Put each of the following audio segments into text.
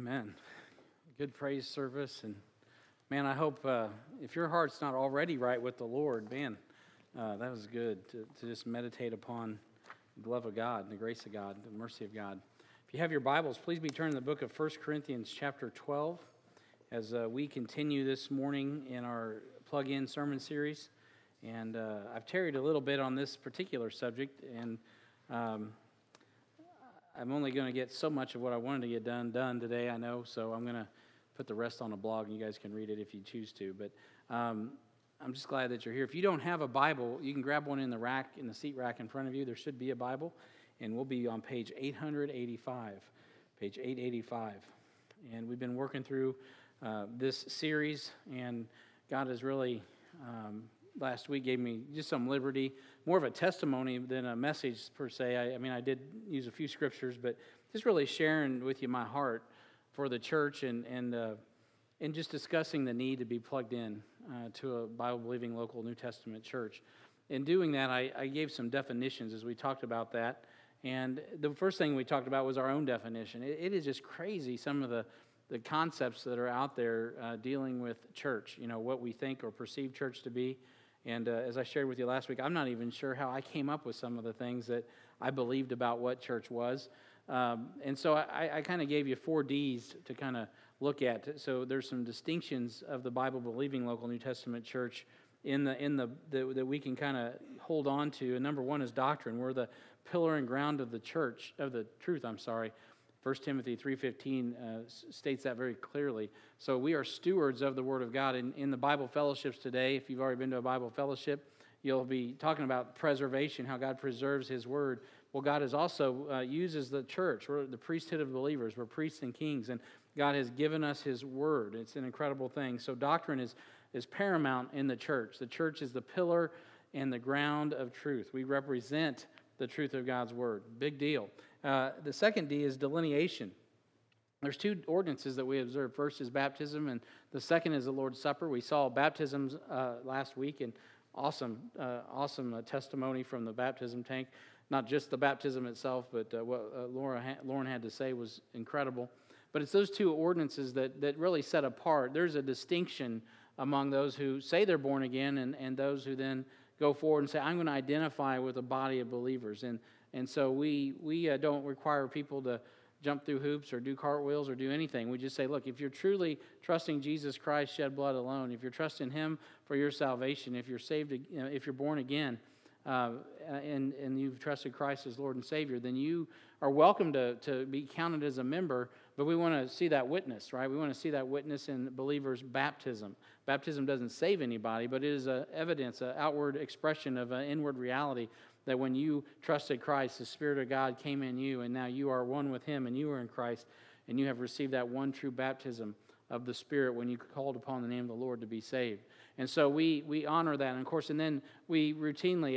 Amen. Good praise service. And man, I hope if your heart's not already right with the Lord, man, that was good to just meditate upon the love of God, the grace of God, the mercy of God. If you have your Bibles, please be turning to the book of 1 Corinthians chapter 12 as we continue this morning in our plug-in sermon series. And I've tarried a little bit on this particular subject, and I'm only going to get so much of what I wanted to get done today, I know, so I'm going to put the rest on a blog, and you guys can read it if you choose to. But I'm just glad that you're here. If you don't have a Bible, you can grab one in the rack, in the seat rack in front of you. There should be a Bible, and we'll be on page 885, page 885. And we've been working through this series, and God has really, last week gave me just some liberty, more of a testimony than a message per se. I did use a few scriptures, but just really sharing with you my heart for the church and just discussing the need to be plugged in to a Bible-believing local New Testament church. In doing that, I gave some definitions as we talked about that. And the first thing we talked about was our own definition. It is just crazy, some of the concepts that are out there dealing with church, what we think or perceive church to be. And as I shared with you last week, I'm not even sure how I came up with some of the things that I believed about what church was. And so I kind of gave you 4 Ds to kind of look at. So there's some distinctions of the Bible-believing local New Testament church that we can kind of hold on to. And number 1 is doctrine. We're the pillar and ground of the church, of the truth, 1 Timothy 3:15 states that very clearly. So we are stewards of the Word of God. In the Bible fellowships today, if you've already been to a Bible fellowship, you'll be talking about preservation, how God preserves His Word. Well, God is also uses the church. We're the priesthood of believers. We're priests and kings, and God has given us His Word. It's an incredible thing. So doctrine is paramount in the church. The church is the pillar and the ground of truth. We represent the truth of God's Word. Big deal. The second D is delineation. There's 2 ordinances that we observe. First is baptism, and the second is the Lord's Supper. We saw baptisms last week, and awesome testimony from the baptism tank. Not just the baptism itself, but what Lauren had to say was incredible. But it's those 2 ordinances that really set apart. There's a distinction among those who say they're born again and those who then go forward and say, I'm going to identify with a body of believers. And so we don't require people to jump through hoops or do cartwheels or do anything. We just say, look, if you're truly trusting Jesus Christ, shed blood alone, if you're trusting Him for your salvation, if you're saved, if you're born again, and you've trusted Christ as Lord and Savior, then you are welcome to be counted as a member. But we want to see that witness, right? We want to see that witness in believers' baptism. Baptism doesn't save anybody, but it is an evidence, an outward expression of an inward reality that when you trusted Christ, the Spirit of God came in you, and now you are one with Him, and you are in Christ, and you have received that one true baptism of the Spirit when you called upon the name of the Lord to be saved. And so we honor that, and of course, and then we routinely,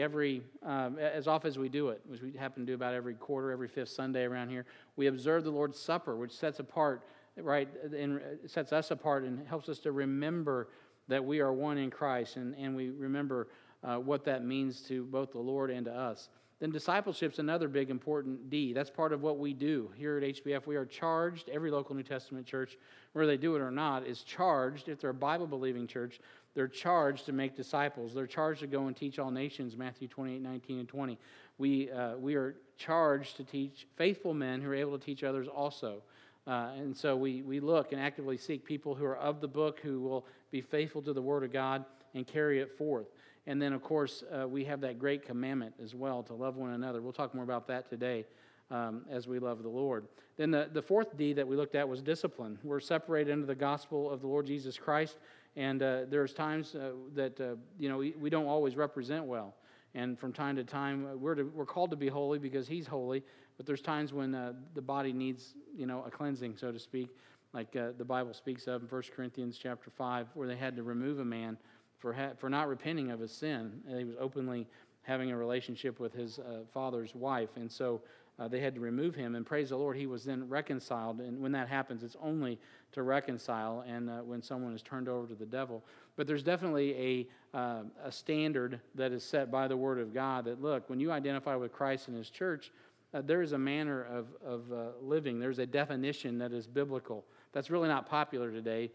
as often as we do it, which we happen to do about every quarter, every 5th Sunday around here, we observe the Lord's Supper, which sets apart, right, and sets us apart and helps us to remember that we are one in Christ, and we remember what that means to both the Lord and to us. Then discipleship's another big important D. That's part of what we do here at HBF. We are charged, every local New Testament church, whether they do it or not, is charged, if they're a Bible-believing church, they're charged to make disciples. They're charged to go and teach all nations, Matthew 28, 19, and 20. We are charged to teach faithful men who are able to teach others also. And so we look and actively seek people who are of the book, who will be faithful to the Word of God and carry it forth. And then, of course, we have that great commandment as well, to love one another. We'll talk more about that today as we love the Lord. Then the 4th D that we looked at was discipline. We're separated into the gospel of the Lord Jesus Christ, and there's times that we don't always represent well. And from time to time, we're called to be holy because He's holy, but there's times when the body needs a cleansing, so to speak, like the Bible speaks of in 1 Corinthians chapter 5, where they had to remove a man for not repenting of his sin. He was openly having a relationship with his father's wife, and so they had to remove him, and praise the Lord, he was then reconciled. And when that happens, it's only to reconcile, and when someone is turned over to the devil. But there's definitely a standard that is set by the Word of God that, look, when you identify with Christ and His church, there is a manner of living. There's a definition that is biblical. That's really not popular today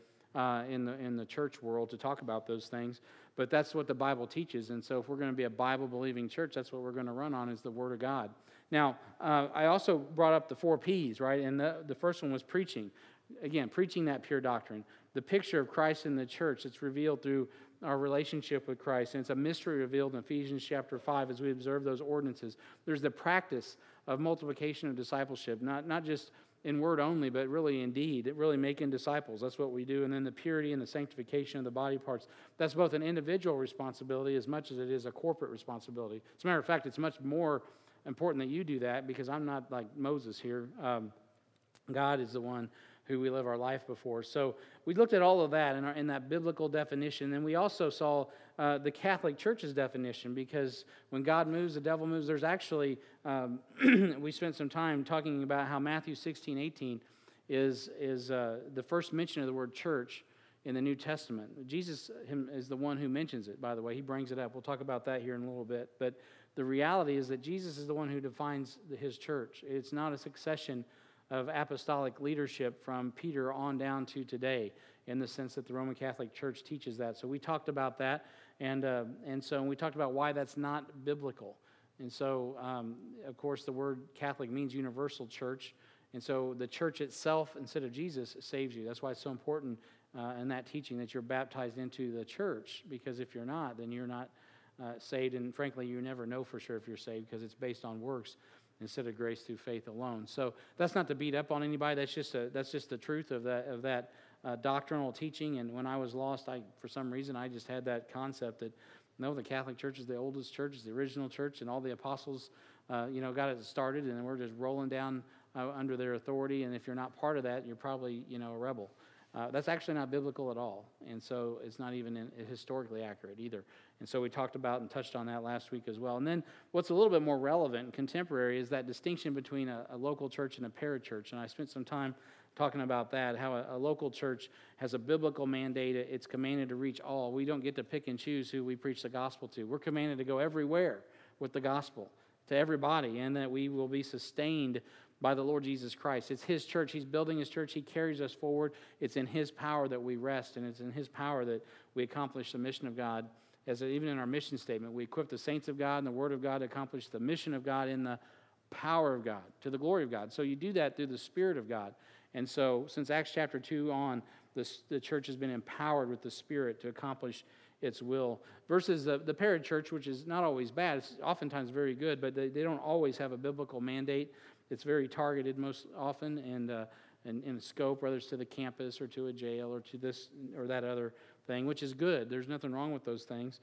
in the church world to talk about those things, but that's what the Bible teaches. And so if we're going to be a Bible-believing church, that's what we're going to run on, is the Word of God. Now, I also brought up the 4 Ps, right? And the first one was preaching. Again, preaching that pure doctrine. The picture of Christ in the church, it's revealed through our relationship with Christ. And it's a mystery revealed in Ephesians chapter 5 as we observe those ordinances. There's the practice of multiplication of discipleship, not just in word only, but really in deed, really making disciples. That's what we do. And then the purity and the sanctification of the body parts. That's both an individual responsibility as much as it is a corporate responsibility. As a matter of fact, it's much more important that you do that, because I'm not like Moses here. God is the one who we live our life before. So we looked at all of that in that biblical definition. And we also saw the Catholic Church's definition, because when God moves, the devil moves. There's actually, we spent some time talking about how Matthew 16:18 is the first mention of the word church in the New Testament. Jesus is the one who mentions it, by the way. He brings it up. We'll talk about that here in a little bit. But the reality is that Jesus is the one who defines his church. It's not a succession of apostolic leadership from Peter on down to today, in the sense that the Roman Catholic Church teaches that. So we talked about that, and we talked about why that's not biblical. And so, of course, the word Catholic means universal church, and so the church itself, instead of Jesus, saves you. That's why it's so important in that teaching that you're baptized into the church, because if you're not, then you're not saved, and frankly, you never know for sure if you're saved, because it's based on works instead of grace through faith alone. So that's not to beat up on anybody. That's just the truth of that doctrinal teaching. And when I was lost, for some reason I just had that concept that no, the Catholic Church is the oldest church, it's the original church, and all the apostles, got it started, and we're just rolling down under their authority. And if you're not part of that, you're probably a rebel. That's actually not biblical at all, and so it's not even historically accurate either. And so we talked about and touched on that last week as well. And then what's a little bit more relevant and contemporary is that distinction between a local church and a parachurch. And I spent some time talking about that, how a local church has a biblical mandate. It's commanded to reach all. We don't get to pick and choose who we preach the gospel to. We're commanded to go everywhere with the gospel to everybody, and that we will be sustained by the Lord Jesus Christ. It's His church. He's building His church. He carries us forward. It's in His power that we rest, and it's in His power that we accomplish the mission of God. Even in our mission statement, we equip the saints of God and the Word of God to accomplish the mission of God in the power of God, to the glory of God. So you do that through the Spirit of God. And so since Acts chapter 2 on, the church has been empowered with the Spirit to accomplish its will. Versus the parachurch, which is not always bad. It's oftentimes very good, but they don't always have a biblical mandate. It's very targeted most often, and in scope, whether it's to the campus or to a jail or to this or that other thing, which is good. There's nothing wrong with those things.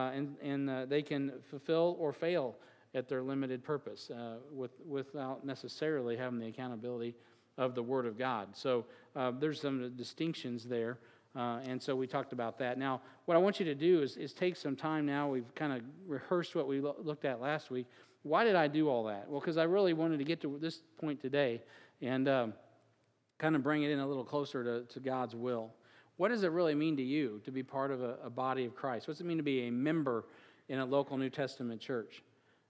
And they can fulfill or fail at their limited purpose without necessarily having the accountability of the Word of God. So there's some distinctions there. And so we talked about that. Now, what I want you to do is take some time now. We've kind of rehearsed what we looked at last week. Why did I do all that? Well, because I really wanted to get to this point today and kind of bring it in a little closer to God's will. What does it really mean to you to be part of a body of Christ? What does it mean to be a member in a local New Testament church?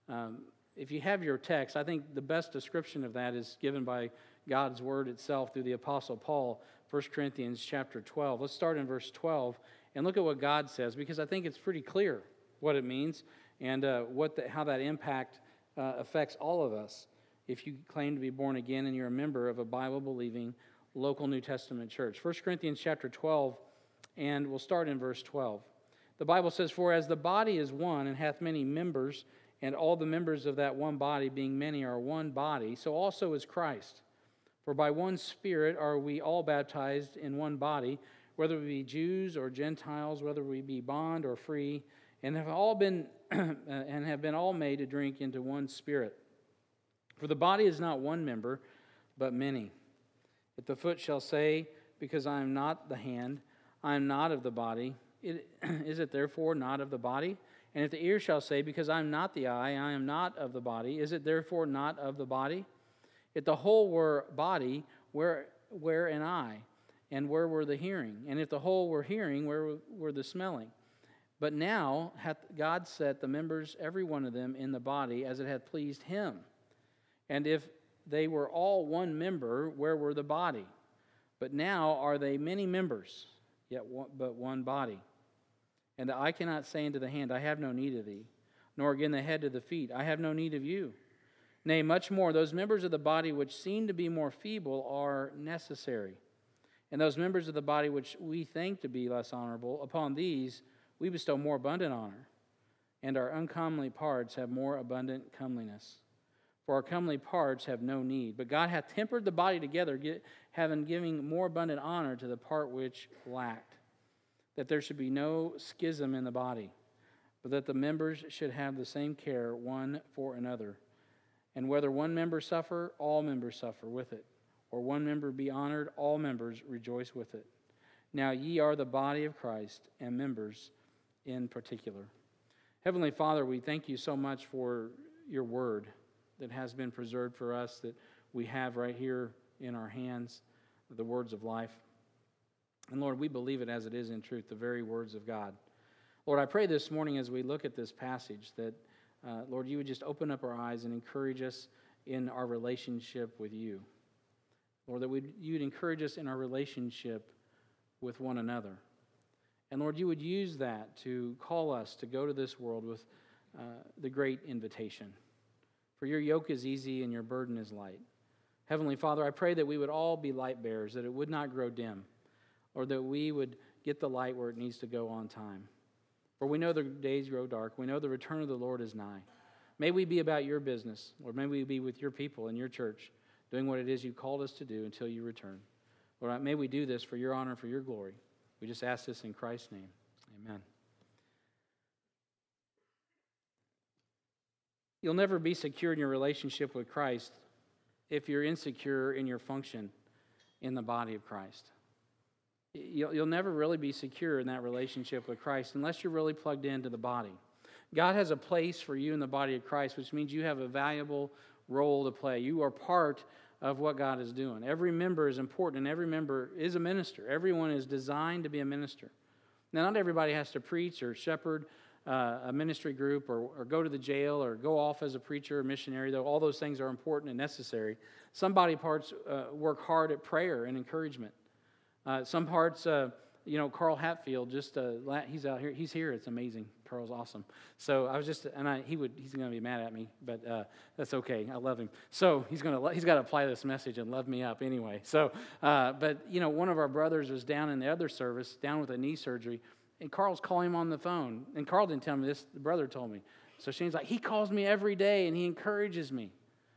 If you have your text, I think the best description of that is given by God's Word itself through the Apostle Paul, 1 Corinthians chapter 12. Let's start in verse 12 and look at what God says, because I think it's pretty clear what it means and how that impact affects all of us if you claim to be born again and you're a member of a Bible-believing local New Testament church. 1 Corinthians chapter 12, and we'll start in verse 12. The Bible says, "For as the body is one and hath many members, and all the members of that one body, being many, are one body, so also is Christ. For by one Spirit are we all baptized in one body, whether we be Jews or Gentiles, whether we be bond or free, and have all been and have been all made to drink into one Spirit. For the body is not one member, but many. If the foot shall say, because I am not the hand, I am not of the body, is it therefore not of the body? And if the ear shall say, because I am not the eye, I am not of the body, is it therefore not of the body? If the whole were body, where an eye? And where were the hearing? And if the whole were hearing, where were the smelling? But now hath God set the members, every one of them, in the body, as it hath pleased Him. And if they were all one member, where were the body? But now are they many members, but one body? And the eye cannot say unto the hand, I have no need of thee, nor again the head to the feet, I have no need of you. Nay, much more, those members of the body which seem to be more feeble are necessary. And those members of the body which we think to be less honorable, upon these we bestow more abundant honor, and our uncomely parts have more abundant comeliness. For our comely parts have no need. But God hath tempered the body together, having given more abundant honor to the part which lacked, that there should be no schism in the body, but that the members should have the same care one for another. And whether one member suffer, all members suffer with it. Or one member be honored, all members rejoice with it. Now ye are the body of Christ, and members in particular. Heavenly Father, we thank you so much for your word that has been preserved for us, that we have right here in our hands, the words of life. And Lord, we believe it as it is in truth, the very words of God. Lord, I pray this morning as we look at this passage that, Lord, you would just open up our eyes and encourage us in our relationship with you. Lord, that you'd encourage us in our relationship with one another. And Lord, you would use that to call us to go to this world with the great invitation. For your yoke is easy and your burden is light. Heavenly Father, I pray that we would all be light bearers, that it would not grow dim, or that we would get the light where it needs to go on time. For we know the days grow dark. We know the return of the Lord is nigh. May we be about your business, or may we be with your people in your church, doing what it is you called us to do until you return. Lord, may we do this for your honor and for your glory. We just ask this in Christ's name. Amen. You'll never be secure in your relationship with Christ if you're insecure in your function in the body of Christ. You'll never really be secure in that relationship with Christ unless you're really plugged into the body. God has a place for you in the body of Christ, which means you have a valuable role to play. You are part of what God is doing. Every member is important, and every member is a minister. Everyone is designed to be a minister. Now, not everybody has to preach or shepherd a ministry group or go to the jail or go off as a preacher or missionary, though all those things are important and necessary. Some body parts work hard at prayer and encouragement. Some parts, Carl Hatfield, he's out here. He's here. It's amazing. Carl's awesome. So I was he's going to be mad at me, but that's okay. I love him. So he's got to apply this message and love me up anyway. So, one of our brothers was down in the other service, down with a knee surgery, and Carl's calling him on the phone. And Carl didn't tell me this. The brother told me. So Shane's like, he calls me every day and he encourages me.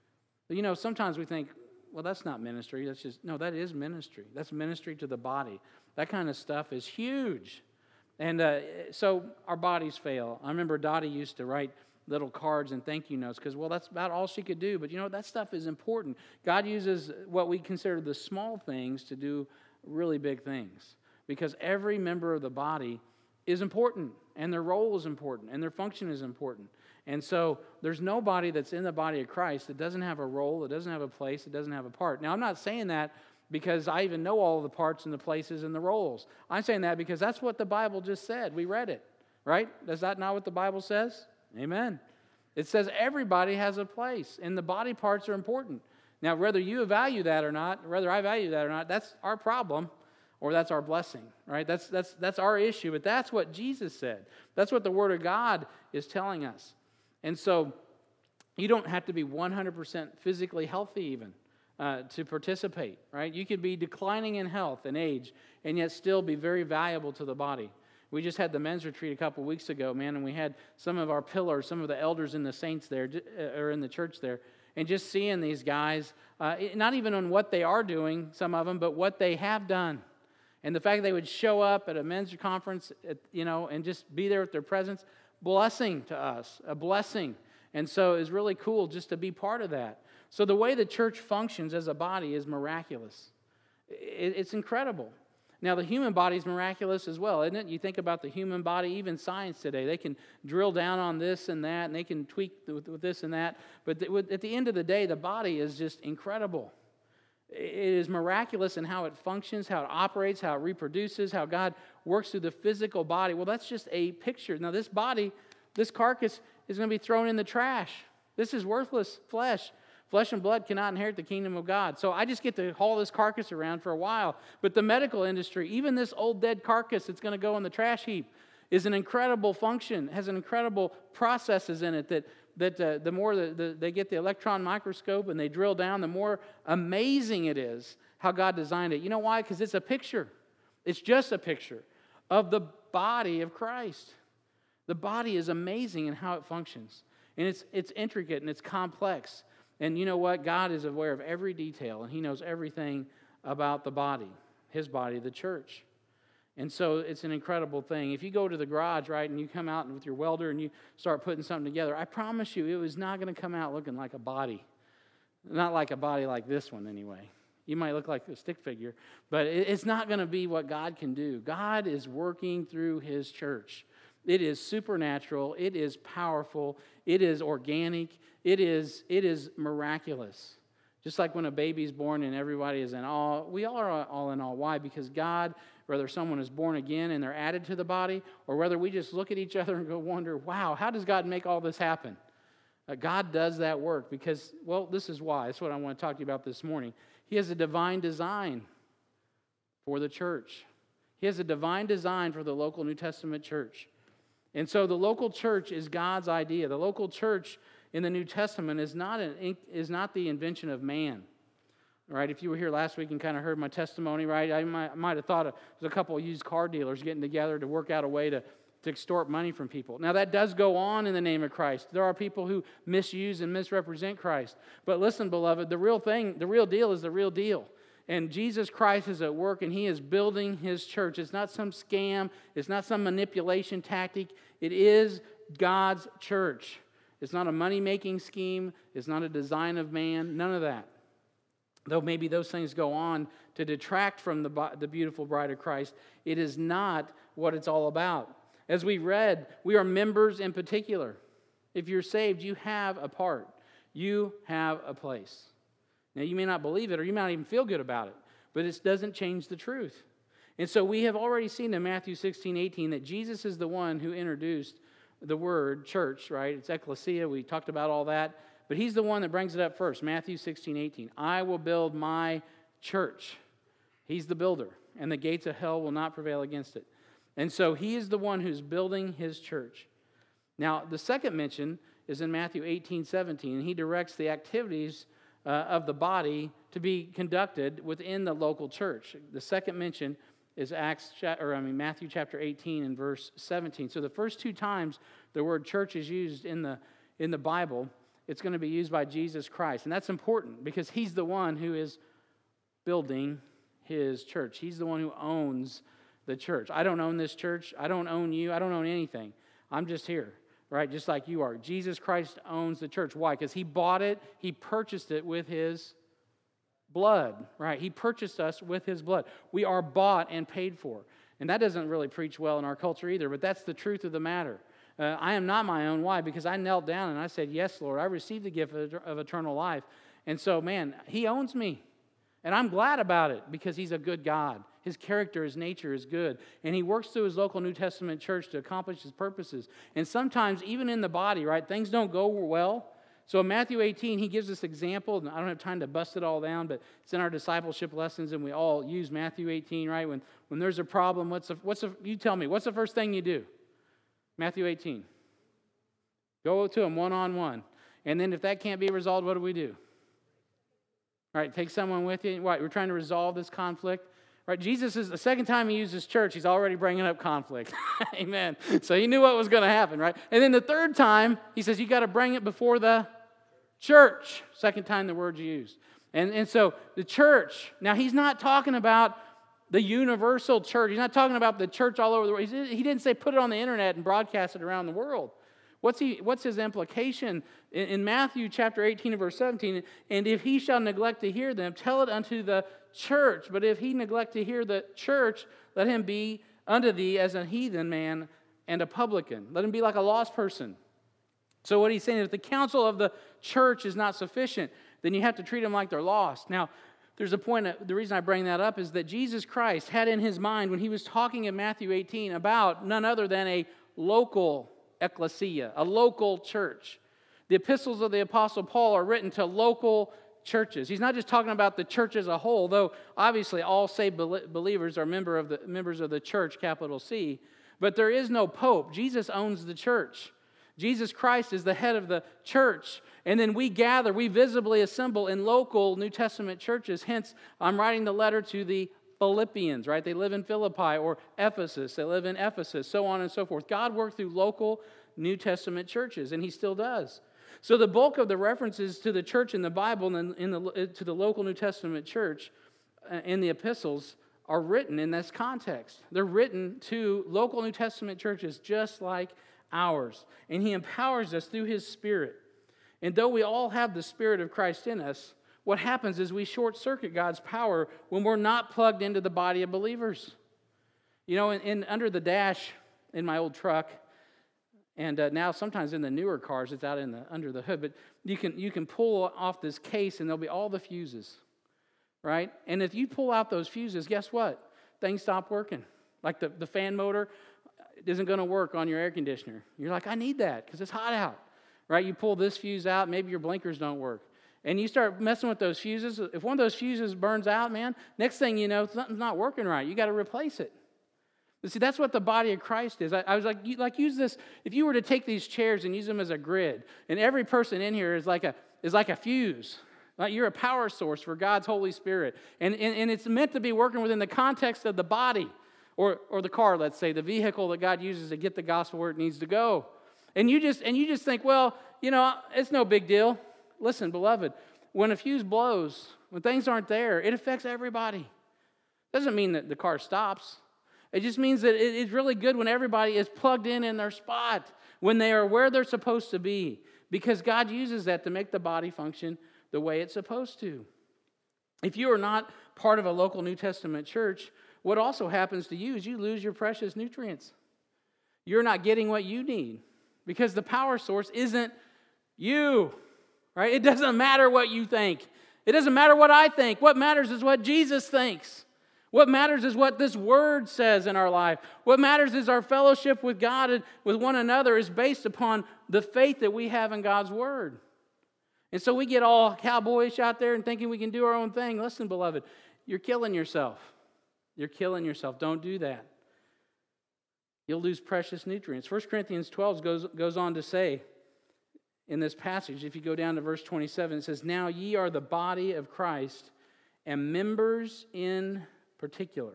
But, sometimes we think, well, that's not ministry. That is ministry. That's ministry to the body. That kind of stuff is huge. And so our bodies fail. I remember Dottie used to write little cards and thank you notes because, that's about all she could do. But, that stuff is important. God uses what we consider the small things to do really big things because every member of the body is important, and their role is important, and their function is important. And so there's nobody that's in the body of Christ that doesn't have a role, that doesn't have a place, that doesn't have a part. Now, I'm not saying that because I even know all the parts and the places and the roles. I'm saying that because that's what the Bible just said. We read it, right? Is that not what the Bible says? Amen. It says everybody has a place, and the body parts are important. Now, whether you value that or not, whether I value that or not, that's our problem. Or that's our blessing, right? That's our issue, but that's what Jesus said. That's what the Word of God is telling us. And so you don't have to be 100% physically healthy even to participate, right? You could be declining in health and age and yet still be very valuable to the body. We just had the men's retreat a couple weeks ago, man, and we had some of our pillars, some of the elders and the saints there, or in the church there, and just seeing these guys, not even on what they are doing, some of them, but what they have done. And the fact that they would show up at a men's conference, and just be there with their presence, blessing to us, a blessing. And so it's really cool just to be part of that. So the way the church functions as a body is miraculous. It's incredible. Now, the human body is miraculous as well, isn't it? You think about the human body, even science today. They can drill down on this and that, and they can tweak with this and that. But at the end of the day, the body is just incredible. It is miraculous in how it functions, how it operates, how it reproduces, how God works through the physical body. Well, that's just a picture. Now, this body, this carcass is going to be thrown in the trash. This is worthless flesh. Flesh and blood cannot inherit the kingdom of God. So I just get to haul this carcass around for a while. But the medical industry, even this old dead carcass that's going to go in the trash heap, is an incredible function, has an incredible processes in it that the more they get the electron microscope and they drill down, the more amazing it is how God designed it. You know why? Because it's a picture. It's just a picture of the body of Christ. The body is amazing in how it functions. And it's intricate and it's complex. And you know what? God is aware of every detail, and He knows everything about the body, His body, the church. And so it's an incredible thing. If you go to the garage, right, and you come out with your welder and you start putting something together, I promise you it was not going to come out looking like a body. Not like a body like this one anyway. You might look like a stick figure, but it's not going to be what God can do. God is working through His church. It is supernatural. It is powerful. It is organic. It is miraculous. Just like when a baby's born and everybody is in awe, we all are all in awe. Why? Because God, whether someone is born again and they're added to the body, or whether we just look at each other and go wonder, wow, how does God make all this happen? God does that work because, well, this is why. That's what I want to talk to you about this morning. He has a divine design for the church. He has a divine design for the local New Testament church. And so the local church is God's idea. The local church in the New Testament is not the invention of man. Right? If you were here last week and kind of heard my testimony, right, I might have thought there's a couple of used car dealers getting together to work out a way to extort money from people. Now, that does go on in the name of Christ. There are people who misuse and misrepresent Christ. But listen, beloved, the real deal is the real deal. And Jesus Christ is at work, and He is building His church. It's not some scam. It's not some manipulation tactic. It is God's church. It's not a money-making scheme. It's not a design of man. None of that. Though maybe those things go on to detract from the beautiful bride of Christ, it is not what it's all about. As we read, we are members in particular. If you're saved, you have a part. You have a place. Now, you may not believe it or you might not even feel good about it, but it doesn't change the truth. And so we have already seen in Matthew 16:18 that Jesus is the one who introduced the word church, right? It's ecclesia. We talked about all that. But He's the one that brings it up first. Matthew 16:18. I will build my church. He's the builder, and the gates of hell will not prevail against it. And so He is the one who's building His church. Now, the second mention is in Matthew 18:17, and He directs the activities of the body to be conducted within the local church. The second mention is Matthew chapter 18 and verse 17. So the first two times the word church is used in the Bible, it's going to be used by Jesus Christ. And that's important because He's the one who is building His church. He's the one who owns the church. I don't own this church. I don't own you. I don't own anything. I'm just here, right? Just like you are. Jesus Christ owns the church. Why? Because He bought it. He purchased it with His blood, right? He purchased us with His blood. We are bought and paid for. And that doesn't really preach well in our culture either, but that's the truth of the matter. I am not my own. Why? Because I knelt down and I said, yes, Lord, I received the gift of eternal life. And so, man, He owns me. And I'm glad about it because He's a good God. His character, His nature is good. And He works through His local New Testament church to accomplish His purposes. And sometimes, even in the body, right, things don't go well. So in Matthew 18, He gives this example, and I don't have time to bust it all down, but it's in our discipleship lessons, and we all use Matthew 18, right? When there's a problem, you tell me, what's the first thing you do? Matthew 18. Go to Him one-on-one. And then if that can't be resolved, what do we do? All right, take someone with you. Right, we're trying to resolve this conflict. Right, Jesus is the second time He uses church, He's already bringing up conflict. Amen. So He knew what was going to happen, right? And then the third time, He says, you got to bring it before the church. Second time the word's used. And so the church, now He's not talking about the universal church. He's not talking about the church all over the world. He didn't say put it on the internet and broadcast it around the world. What's His implication? In Matthew chapter 18 and verse 17, and if he shall neglect to hear them, tell it unto the church. But if he neglect to hear the church, let him be unto thee as a heathen man and a publican. Let him be like a lost person. So what He's saying is if the counsel of the church is not sufficient, then you have to treat them like they're lost. Now, there's a point, the reason I bring that up is that Jesus Christ had in His mind when He was talking in Matthew 18 about none other than a local ecclesia, a local church, The epistles of the Apostle Paul are written to local churches. He's not just talking about the church as a whole, though obviously all saved believers are members of the church, capital C. But there is no pope. Jesus owns the church. Jesus Christ is the head of the church. And then we gather, we visibly assemble in local New Testament churches. Hence, I'm writing the letter to the Philippians, right? They live in Philippi, or Ephesus. They live in Ephesus, so on and so forth. God worked through local New Testament churches, and He still does. So the bulk of the references to the church in the Bible and to the local New Testament church in the epistles are written in this context. They're written to local New Testament churches just like ours. And He empowers us through His Spirit. And though we all have the Spirit of Christ in us, what happens is we short-circuit God's power when we're not plugged into the body of believers. You know, under the dash in my old truck, and now sometimes in the newer cars, it's out under the hood, but you can pull off this case and there'll be all the fuses, right? And if you pull out those fuses, guess what? Things stop working. Like the fan motor isn't going to work on your air conditioner. You're like, I need that because it's hot out, right? You pull this fuse out, maybe your blinkers don't work. And you start messing with those fuses. If one of those fuses burns out, man, next thing you know, something's not working right. You got to replace it. But see, that's what the body of Christ is. I was like, use this. If you were to take these chairs and use them as a grid, and every person in here is like a fuse. Like you're a power source for God's Holy Spirit. And it's meant to be working within the context of the body, or the car, let's say, the vehicle that God uses to get the gospel where it needs to go. And you just think, well, you know, it's no big deal. Listen, beloved, when a fuse blows, when things aren't there, it affects everybody. Doesn't mean that the car stops. It just means that it's really good when everybody is plugged in their spot, when they are where they're supposed to be, because God uses that to make the body function the way it's supposed to. If you are not part of a local New Testament church, what also happens to you is you lose your precious nutrients. You're not getting what you need because the power source isn't you, right? It doesn't matter what you think. It doesn't matter what I think. What matters is what Jesus thinks. What matters is what this Word says in our life. What matters is our fellowship with God and with one another is based upon the faith that we have in God's Word. And so we get all cowboyish out there and thinking we can do our own thing. Listen, beloved, you're killing yourself. You're killing yourself. Don't do that. You'll lose precious nutrients. 1 Corinthians 12 goes on to say in this passage, if you go down to verse 27, it says, "Now ye are the body of Christ and members in particular."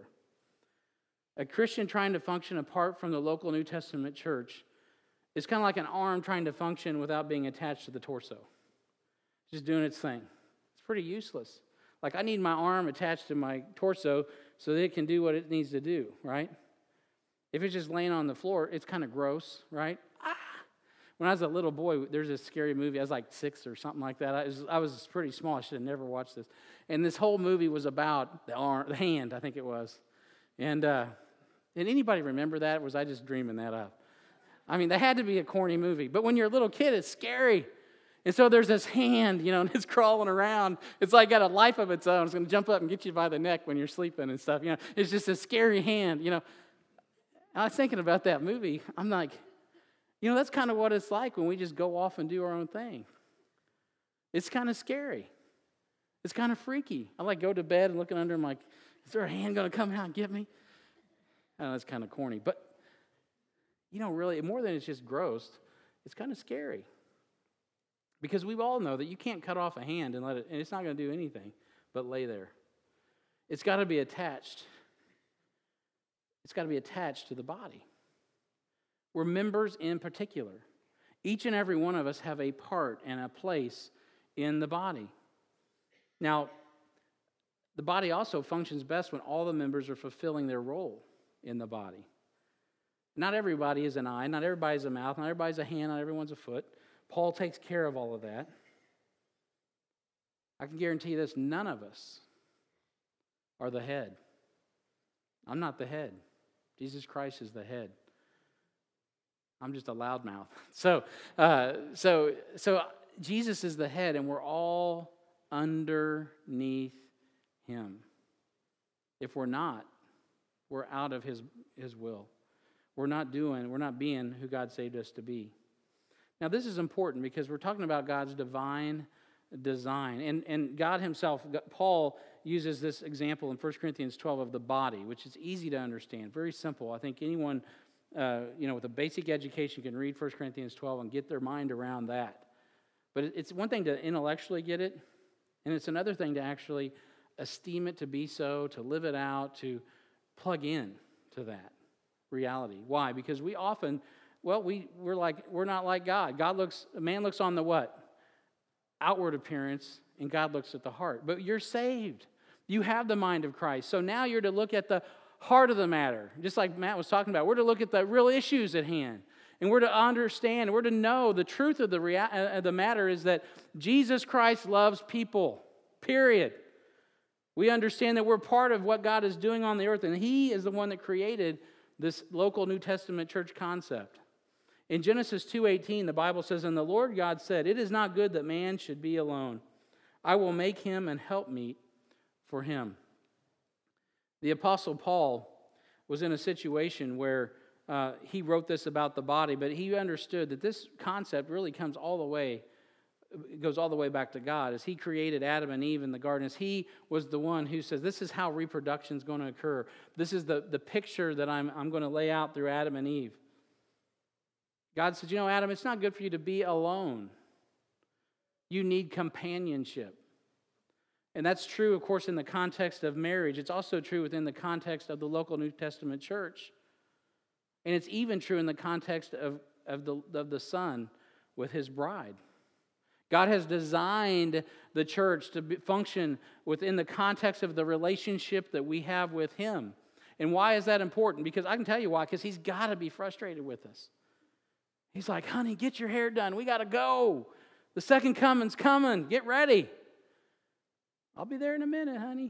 A Christian trying to function apart from the local New Testament church is kind of like an arm trying to function without being attached to the torso. Just doing its thing. It's pretty useless. Like I need my arm attached to my torso so that it can do what it needs to do, right? If it's just laying on the floor, it's kind of gross, right? When I was a little boy, there's this scary movie. I was like 6 or something like that. I was pretty small. I should have never watched this. And this whole movie was about the hand, I think it was. And did anybody remember that? Or was I just dreaming that up? I mean, that had to be a corny movie. But when you're a little kid, it's scary. And so there's this hand, and it's crawling around. It's like got a life of its own. It's going to jump up and get you by the neck when you're sleeping and stuff. It's just a scary hand, And I was thinking about that movie. I'm like, that's kind of what it's like when we just go off and do our own thing. It's kind of scary. It's kind of freaky. I go to bed and looking under, I'm like, is there a hand going to come out and get me? I know that's kind of corny. But, really, more than it's just gross, it's kind of scary. Because we all know that you can't cut off a hand and it's not going to do anything but lay there. It's got to be attached. It's got to be attached to the body. We're members in particular. Each and every one of us have a part and a place in the body. Now, the body also functions best when all the members are fulfilling their role in the body. Not everybody is an eye, not everybody's a mouth, not everybody's a hand, not everyone's a foot. Paul takes care of all of that. I can guarantee you this, none of us are the head. I'm not the head. Jesus Christ is the head. I'm just a loudmouth. So Jesus is the head, and we're all underneath him. If we're not, we're out of his will. We're not being who God saved us to be. Now, this is important because we're talking about God's divine design. And God himself, Paul uses this example in 1 Corinthians 12 of the body, which is easy to understand, very simple. I think anyone with a basic education can read 1 Corinthians 12 and get their mind around that. But it's one thing to intellectually get it, and it's another thing to actually esteem it to be so, to live it out, to plug in to that reality. Why? Because we often, we're not like God. Man looks on the what? Outward appearance, and God looks at the heart. But you're saved. You have the mind of Christ. So now you're to look at the heart of the matter, just like Matt was talking about. We're to look at the real issues at hand. And we're to understand, we're to know the truth of the matter is that Jesus Christ loves people, period. We understand that we're part of what God is doing on the earth, and He is the one that created this local New Testament church concept. In Genesis 2:18, the Bible says, "And the Lord God said, it is not good that man should be alone. I will make him an helpmeet for him." The Apostle Paul was in a situation where he wrote this about the body, but he understood that this concept really goes all the way back to God. As He created Adam and Eve in the garden, as He was the one who says, this is how reproduction is going to occur. This is the picture that I'm going to lay out through Adam and Eve. God said, Adam, it's not good for you to be alone. You need companionship. And that's true, of course, in the context of marriage. It's also true within the context of the local New Testament church. And it's even true in the context of the Son with His bride. God has designed the church to function within the context of the relationship that we have with Him. And why is that important? Because I can tell you why. Because He's got to be frustrated with us. He's like, honey, get your hair done. We got to go. The second coming's coming. Get ready. I'll be there in a minute, honey.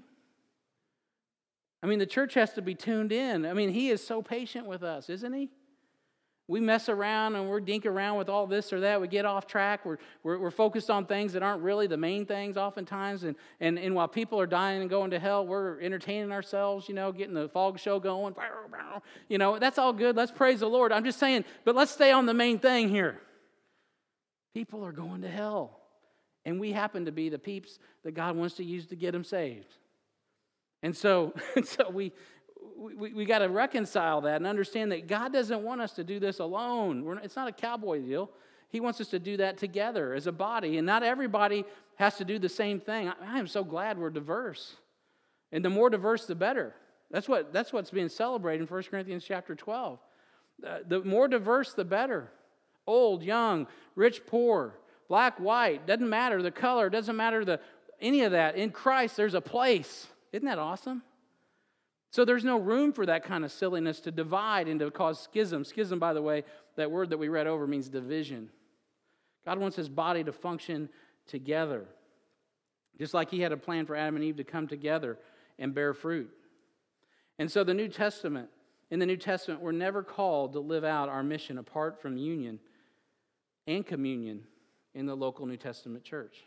The church has to be tuned in. He is so patient with us, isn't He? We mess around and we're dink around with all this or that. We get off track. We're focused on things that aren't really the main things oftentimes. And while people are dying and going to hell, we're entertaining ourselves, getting the fog show going. That's all good. Let's praise the Lord. I'm just saying, but let's stay on the main thing here. People are going to hell. And we happen to be the peeps that God wants to use to get them saved. And so we got to reconcile that and understand that God doesn't want us to do this alone. It's not a cowboy deal. He wants us to do that together as a body. And not everybody has to do the same thing. I am so glad we're diverse. And the more diverse, the better. That's what's being celebrated in 1 Corinthians chapter 12. The more diverse, the better. Old, young, rich, poor, black, white, doesn't matter the color, doesn't matter any of that. In Christ, there's a place. Isn't that awesome? So there's no room for that kind of silliness to divide and to cause schism. Schism, by the way, that word that we read over means division. God wants His body to function together. Just like He had a plan for Adam and Eve to come together and bear fruit. And so in the New Testament, we're never called to live out our mission apart from union and communion in the local New Testament church.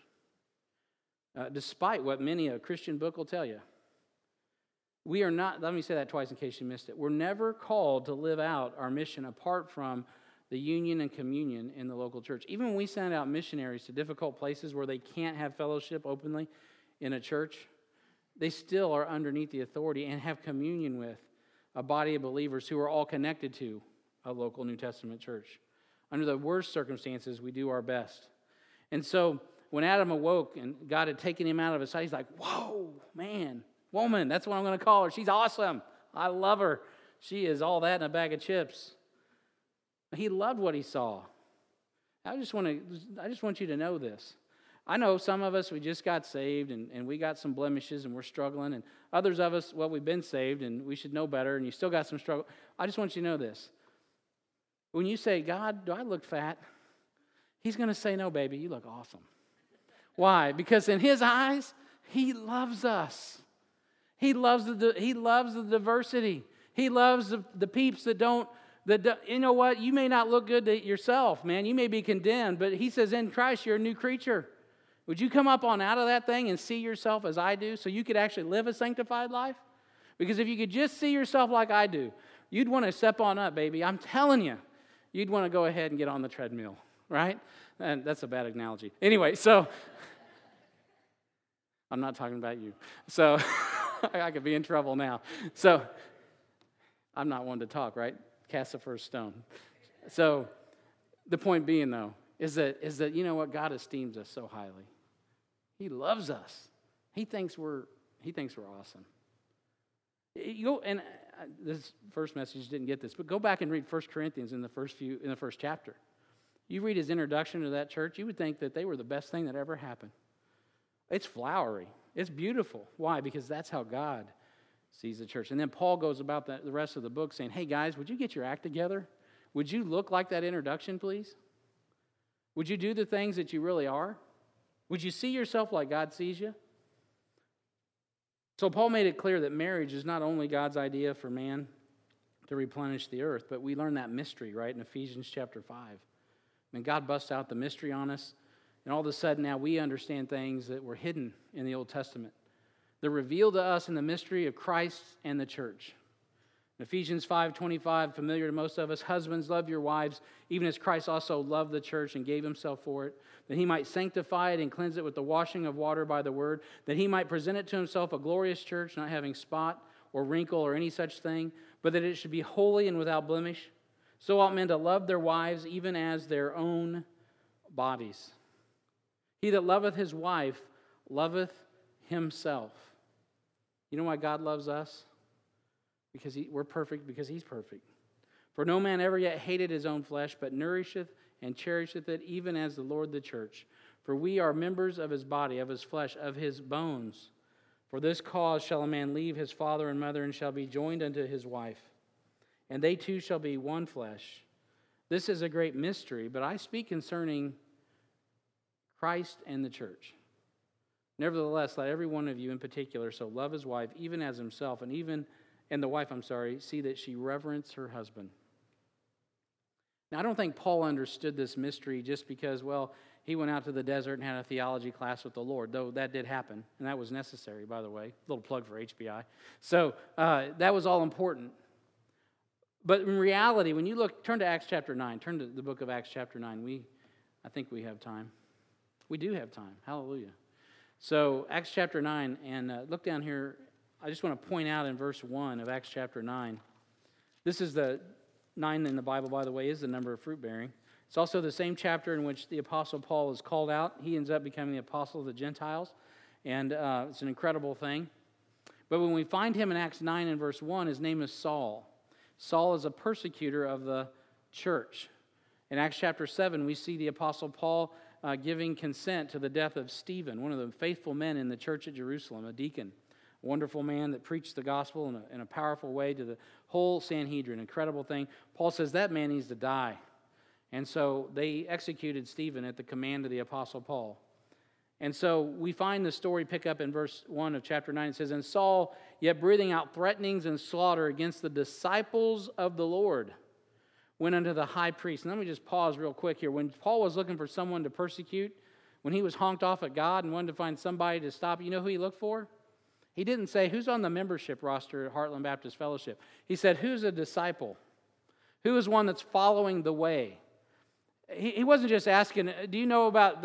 Despite what many a Christian book will tell you. We are not, let me say that twice in case you missed it. We're never called to live out our mission apart from the union and communion in the local church. Even when we send out missionaries to difficult places where they can't have fellowship openly in a church, they still are underneath the authority and have communion with a body of believers who are all connected to a local New Testament church. Under the worst circumstances, we do our best. And so when Adam awoke and God had taken him out of his sight, he's like, whoa, man. Woman, that's what I'm going to call her. She's awesome. I love her. She is all that in a bag of chips. He loved what he saw. I just want you to know this. I know some of us, we just got saved and we got some blemishes and we're struggling. And others of us, we've been saved and we should know better and you still got some struggle. I just want you to know this. When you say, God, do I look fat? He's going to say, no, baby, you look awesome. Why? Because in His eyes, He loves us. He loves the diversity. He loves the peeps that don't, you know what? You may not look good to yourself, man. You may be condemned, but He says in Christ you're a new creature. Would you come up on out of that thing and see yourself as I do so you could actually live a sanctified life? Because if you could just see yourself like I do, you'd want to step on up, baby. I'm telling you, you'd want to go ahead and get on the treadmill. right? And that's a bad analogy. Anyway, so I'm not talking about you. So I could be in trouble now. So I'm not one to talk, right? Cast the first stone. So the point being, though, is that you know what? God esteems us so highly. He loves us. He thinks we're awesome. You go, and this first message didn't get this, but go back and read 1 Corinthians in the first chapter. You read his introduction to that church, you would think that they were the best thing that ever happened. It's flowery. It's beautiful. Why? Because that's how God sees the church. And then Paul goes about the rest of the book saying, hey guys, would you get your act together? Would you look like that introduction, please? Would you do the things that you really are? Would you see yourself like God sees you? So Paul made it clear that marriage is not only God's idea for man to replenish the earth, but we learn that mystery, right, in Ephesians chapter 5. And God busts out the mystery on us, and all of a sudden now we understand things that were hidden in the Old Testament. They're revealed to us in the mystery of Christ and the church. In Ephesians 5:25, familiar to most of us, husbands, love your wives, even as Christ also loved the church and gave himself for it, that he might sanctify it and cleanse it with the washing of water by the word, that he might present it to himself a glorious church, not having spot or wrinkle or any such thing, but that it should be holy and without blemish. So ought men to love their wives even as their own bodies. He that loveth his wife loveth himself. You know why God loves us? Because we're perfect, because he's perfect. For no man ever yet hated his own flesh, but nourisheth and cherisheth it, even as the Lord the church. For we are members of his body, of his flesh, of his bones. For this cause shall a man leave his father and mother, and shall be joined unto his wife. And they two shall be one flesh. This is a great mystery, but I speak concerning Christ and the church. Nevertheless, let every one of you in particular so love his wife, even as himself, and the wife, see that she reverence her husband. Now, I don't think Paul understood this mystery just because, he went out to the desert and had a theology class with the Lord, though that did happen, and that was necessary, by the way. A little plug for HBI. So that was all important. But in reality, when you turn to Acts chapter 9, turn to the book of Acts chapter 9. I think we have time. We do have time. Hallelujah. So Acts chapter 9, and look down here. I just want to point out in verse 1 of Acts chapter 9. This is the 9 in the Bible, by the way, is the number of fruit bearing. It's also the same chapter in which the Apostle Paul is called out. He ends up becoming the apostle of the Gentiles, and it's an incredible thing. But when we find him in Acts 9 and verse 1, his name is Saul. Saul is a persecutor of the church. In Acts chapter 7, we see the Apostle Paul giving consent to the death of Stephen, one of the faithful men in the church at Jerusalem, a deacon. A wonderful man that preached the gospel in a powerful way to the whole Sanhedrin. Incredible thing. Paul says that man needs to die. And so they executed Stephen at the command of the Apostle Paul. And so we find the story pick up in verse 1 of chapter 9. It says, And Saul, yet breathing out threatenings and slaughter against the disciples of the Lord, went unto the high priest. And let me just pause real quick here. When Paul was looking for someone to persecute, when he was honked off at God and wanted to find somebody to stop, you know who he looked for? He didn't say, who's on the membership roster at Heartland Baptist Fellowship? He said, who's a disciple? Who is one that's following the way? He wasn't just asking, do you know about,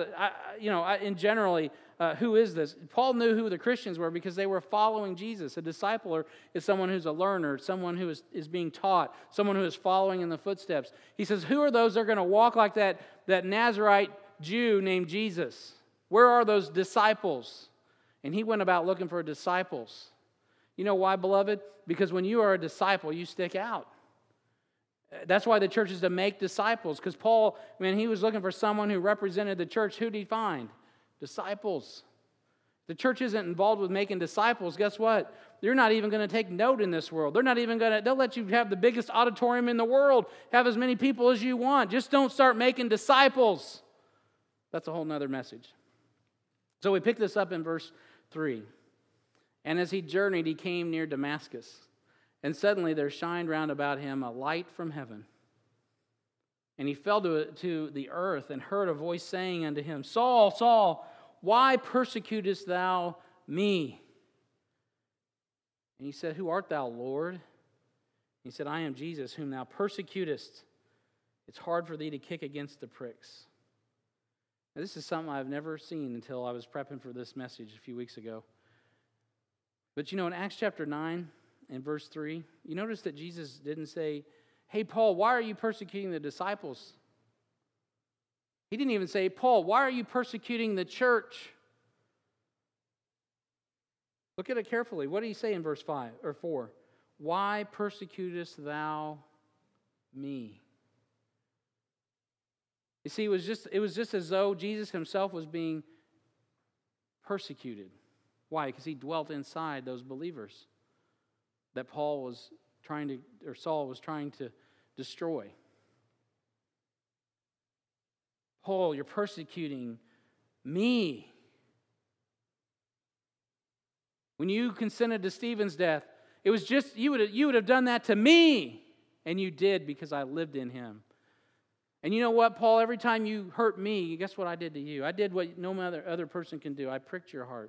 in generally, who is this? Paul knew who the Christians were because they were following Jesus. A discipler is someone who's a learner, someone who is being taught, someone who is following in the footsteps. He says, who are those that are going to walk like that Nazarite Jew named Jesus? Where are those disciples? And he went about looking for disciples. You know why, beloved? Because when you are a disciple, you stick out. That's why the church is to make disciples. Because Paul, when he was looking for someone who represented the church, who did he find? Disciples. The church isn't involved with making disciples. Guess what? They're not even going to take note in this world. They'll let you have the biggest auditorium in the world, have as many people as you want. Just don't start making disciples. That's a whole nother message. So we pick this up in verse 3. And as he journeyed, he came near Damascus. And suddenly there shined round about him a light from heaven. And he fell to the earth and heard a voice saying unto him, Saul, Saul, why persecutest thou me? And he said, Who art thou, Lord? He said, I am Jesus, whom thou persecutest. It's hard for thee to kick against the pricks. Now, this is something I've never seen until I was prepping for this message a few weeks ago. But in Acts chapter 9 and verse 3, you notice that Jesus didn't say, "Hey, Paul, why are you persecuting the disciples?" He didn't even say, "Paul, why are you persecuting the church?" Look at it carefully. What did he say in verse 5 or 4? "Why persecutest thou me?" You see, it was just as though Jesus himself was being persecuted. Why? Because he dwelt inside those believers that Saul was trying to destroy. "Paul, you're persecuting me. When you consented to Stephen's death, it was just you would have done that to me, and you did because I lived in him. And you know what, Paul? Every time you hurt me, guess what I did to you? I did what no other person can do. I pricked your heart."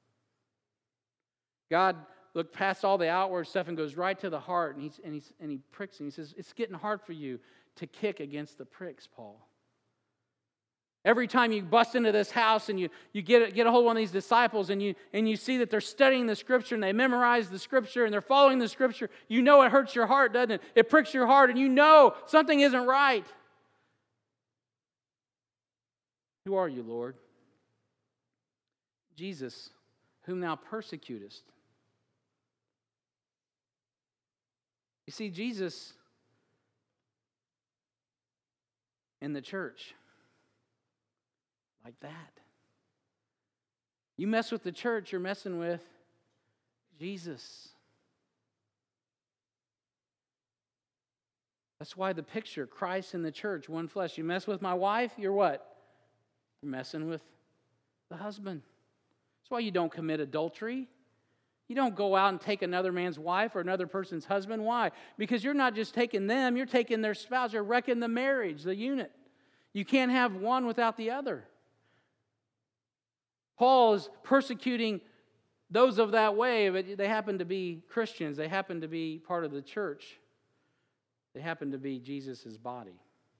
God looked past all the outward stuff and goes right to the heart, and he pricks him. He says, "It's getting hard for you to kick against the pricks, Paul. Every time you bust into this house and you get a hold of one of these disciples and you see that they're studying the Scripture and they memorize the Scripture and they're following the Scripture, you know it hurts your heart, doesn't it? It pricks your heart and you know something isn't right. Who are you, Lord?" "Jesus, whom thou persecutest." You see, Jesus in the church, like that. You mess with the church, you're messing with Jesus. That's why the picture, Christ in the church, one flesh. You mess with my wife, you're what? You're messing with the husband. That's why you don't commit adultery. You don't go out and take another man's wife or another person's husband. Why? Because you're not just taking them, you're taking their spouse. You're wrecking the marriage, the unit. You can't have one without the other. Paul is persecuting those of that way, but they happen to be Christians. They happen to be part of the church. They happen to be Jesus' body.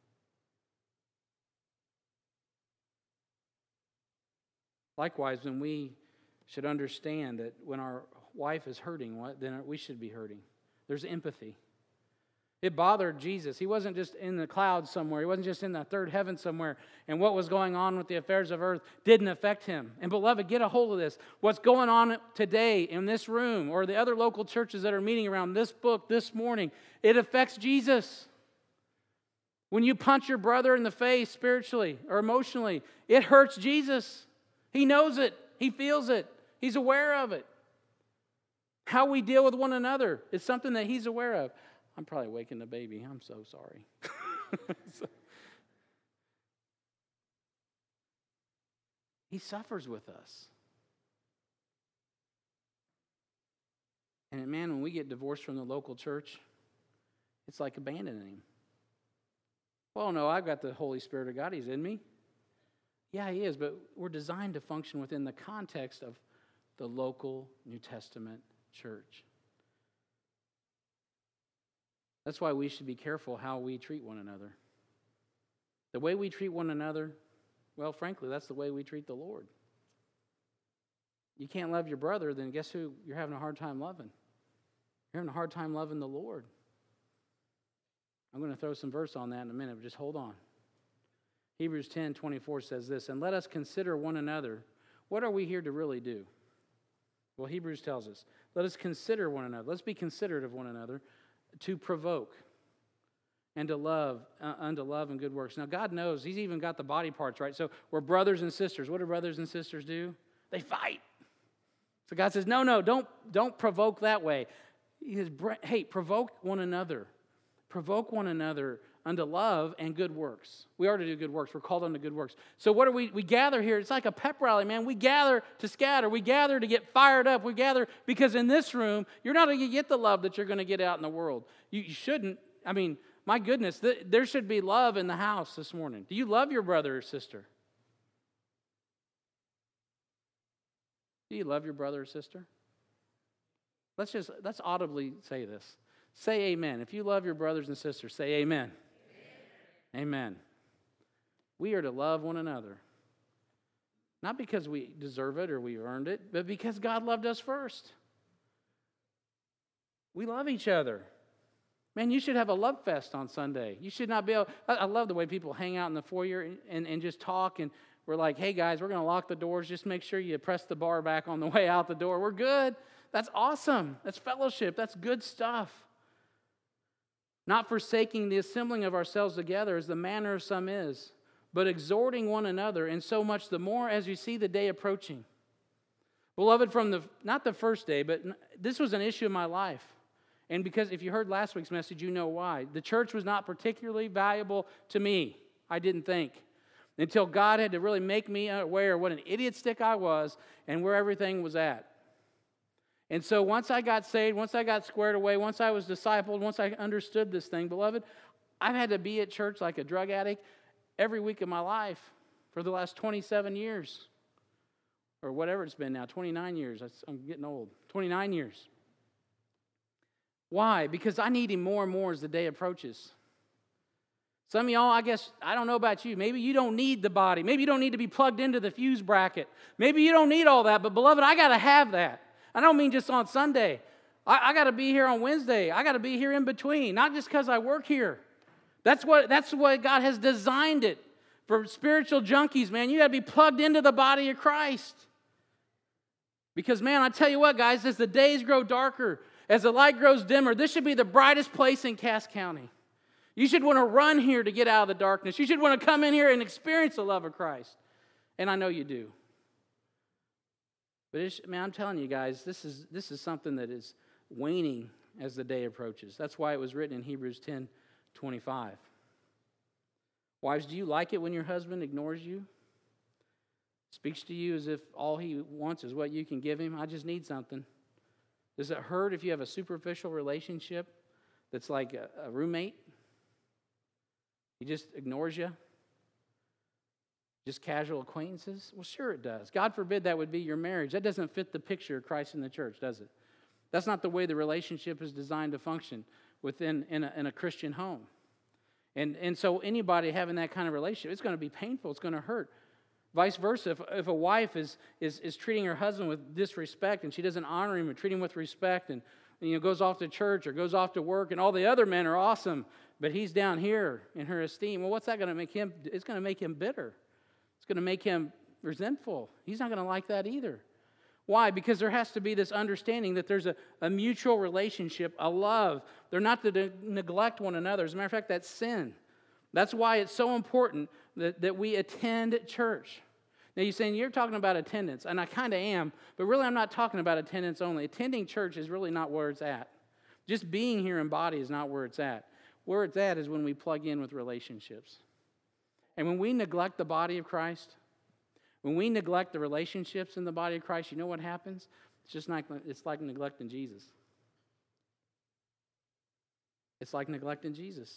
Likewise, when we should understand that when our wife is hurting, then we should be hurting. There's empathy. It bothered Jesus. He wasn't just in the clouds somewhere. He wasn't just in the third heaven somewhere. And what was going on with the affairs of earth didn't affect him. And beloved, get a hold of this. What's going on today in this room or the other local churches that are meeting around this book this morning, it affects Jesus. When you punch your brother in the face spiritually or emotionally, it hurts Jesus. He knows it. He feels it. He's aware of it. How we deal with one another is something that he's aware of. I'm probably waking the baby. I'm so sorry. He suffers with us. And man, when we get divorced from the local church, it's like abandoning him. Well, no, I've got the Holy Spirit of God. He's in me. Yeah, he is, but we're designed to function within the context of the local New Testament church. That's why we should be careful how we treat one another. The way we treat one another, well, frankly, that's the way we treat the Lord. You can't love your brother, then guess who you're having a hard time loving? You're having a hard time loving the Lord. I'm going to throw some verse on that in a minute, but just hold on. Hebrews 10:24 says this, "And let us consider one another. What are we here to really do?" Well, Hebrews tells us, let us consider one another. Let's be considerate of one another to provoke and to love, unto love and good works. Now, God knows. He's even got the body parts, right? So we're brothers and sisters. What do brothers and sisters do? They fight. So God says, no, don't provoke that way. He says, hey, provoke one another. Provoke one another unto love and good works. We are to do good works. We're called unto good works. So what do we gather here? It's like a pep rally, man. We gather to scatter. We gather to get fired up. We gather because in this room, you're not going to get the love that you're going to get out in the world. You shouldn't. I mean, my goodness, there should be love in the house this morning. Do you love your brother or sister? Do you love your brother or sister? Let's audibly say this. Say amen. If you love your brothers and sisters, say amen. Amen. We are to love one another. Not because we deserve it or we earned it, but because God loved us first. We love each other. Man, you should have a love fest on Sunday. You should not be able... I love the way people hang out in the foyer and just talk, and we're like, hey guys, we're going to lock the doors. Just make sure you press the bar back on the way out the door. We're good. That's awesome. That's fellowship. That's good stuff. Not forsaking the assembling of ourselves together as the manner of some is, but exhorting one another, and so much the more as you see the day approaching. Beloved, not the first day, but this was an issue in my life. And because if you heard last week's message, you know why. The church was not particularly valuable to me, I didn't think, until God had to really make me aware of what an idiot stick I was and where everything was at. And so once I got saved, once I got squared away, once I was discipled, once I understood this thing, beloved, I've had to be at church like a drug addict every week of my life for the last 27 years. Or whatever it's been now, 29 years. I'm getting old. 29 years. Why? Because I need Him more and more as the day approaches. Some of y'all, I guess, I don't know about you. Maybe you don't need the body. Maybe you don't need to be plugged into the fuse bracket. Maybe you don't need all that. But beloved, I got to have that. I don't mean just on Sunday. I got to be here on Wednesday. I got to be here in between. Not just because I work here. That's what God has designed it. For spiritual junkies, man, you got to be plugged into the body of Christ. Because, man, I tell you what, guys, as the days grow darker, as the light grows dimmer, this should be the brightest place in Cass County. You should want to run here to get out of the darkness. You should want to come in here and experience the love of Christ. And I know you do. But, man, I'm telling you guys, this is something that is waning as the day approaches. That's why it was written in Hebrews 10:25. Wives, do you like it when your husband ignores you? Speaks to you as if all he wants is what you can give him? I just need something. Does it hurt if you have a superficial relationship that's like a roommate? He just ignores you? Just casual acquaintances? Well, sure it does. God forbid that would be your marriage. That doesn't fit the picture of Christ in the church, does it? That's not the way the relationship is designed to function in a Christian home. And so anybody having that kind of relationship, it's going to be painful. It's going to hurt. Vice versa, if a wife is treating her husband with disrespect and she doesn't honor him and treat him with respect and goes off to church or goes off to work and all the other men are awesome, but he's down here in her esteem, well, what's that going to make him? It's going to make him bitter. It's going to make him resentful. He's not going to like that either. Why? Because there has to be this understanding that there's a mutual relationship, a love. They're not to neglect one another. As a matter of fact, that's sin. That's why it's so important that we attend church. Now you're saying, you're talking about attendance, and I kind of am, but really I'm not talking about attendance only. Attending church is really not where it's at. Just being here in body is not where it's at. Where it's at is when we plug in with relationships. And when we neglect the body of Christ, when we neglect the relationships in the body of Christ, you know what happens? It's like neglecting Jesus. It's like neglecting Jesus.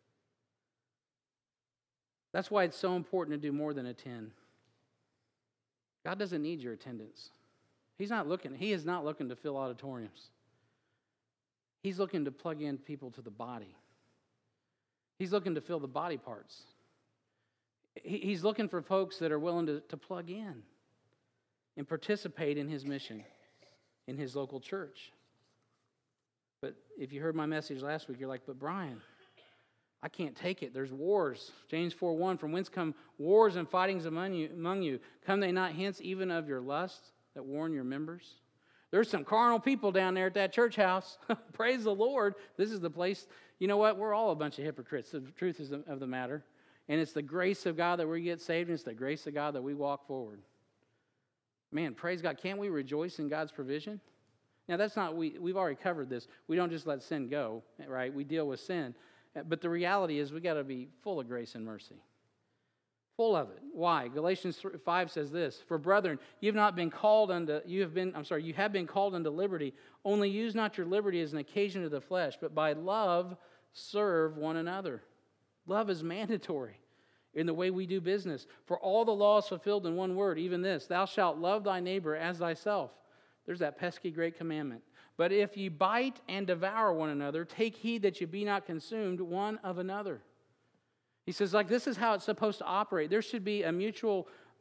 That's why it's so important to do more than attend. God doesn't need your attendance. He is not looking to fill auditoriums. He's looking to plug in people to the body. He's looking to fill the body parts. He's looking for folks that are willing to plug in and participate in His mission in His local church. But if you heard my message last week, you're like, but Brian, I can't take it. There's wars. James 4:1, from whence come wars and fightings among you? Come they not hence even of your lusts that warn your members? There's some carnal people down there at that church house. Praise the Lord. This is the place. You know what? We're all a bunch of hypocrites. The truth is of the matter. And it's the grace of God that we get saved, and it's the grace of God that we walk forward. Man, praise God. Can't we rejoice in God's provision? Now, that's not, we've already covered this. We don't just let sin go, right? We deal with sin. But the reality is we got to be full of grace and mercy. Full of it. Why? Galatians 5 says this, for brethren, you have been called unto liberty, only use not your liberty as an occasion of the flesh, but by love serve one another. Love is mandatory in the way we do business. For all the law is fulfilled in one word, even this, thou shalt love thy neighbor as thyself. There's that pesky great commandment. But if ye bite and devour one another, take heed that you be not consumed one of another. He says, this is how it's supposed to operate. There should be a mutual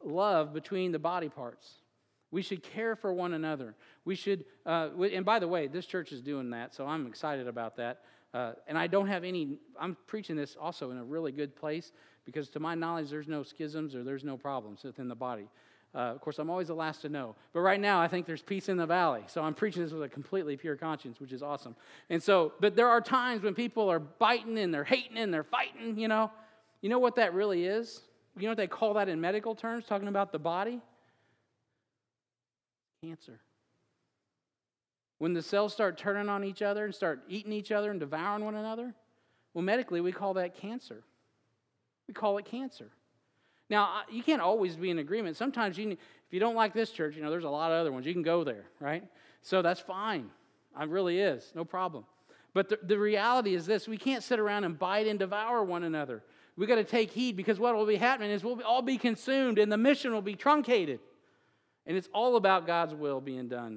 love between the body parts. We should care for one another. We should, and by the way, this church is doing that, so I'm excited about that. And I'm preaching this also in a really good place, because to my knowledge, there's no schisms or there's no problems within the body. Of course, I'm always the last to know. But right now, I think there's peace in the valley. So I'm preaching this with a completely pure conscience, which is awesome. And so, but there are times when people are biting and they're hating and they're fighting, You know what that really is? You know what they call that in medical terms, talking about the body? Cancer. When the cells start turning on each other and start eating each other and devouring one another, well, medically, we call that cancer. We call it cancer. Now, you can't always be in agreement. Sometimes, if you don't like this church, there's a lot of other ones. You can go there, right? So that's fine. It really is. No problem. But the reality is this. We can't sit around and bite and devour one another. We've got to take heed, because what will be happening is we'll all be consumed and the mission will be truncated. And it's all about God's will being done.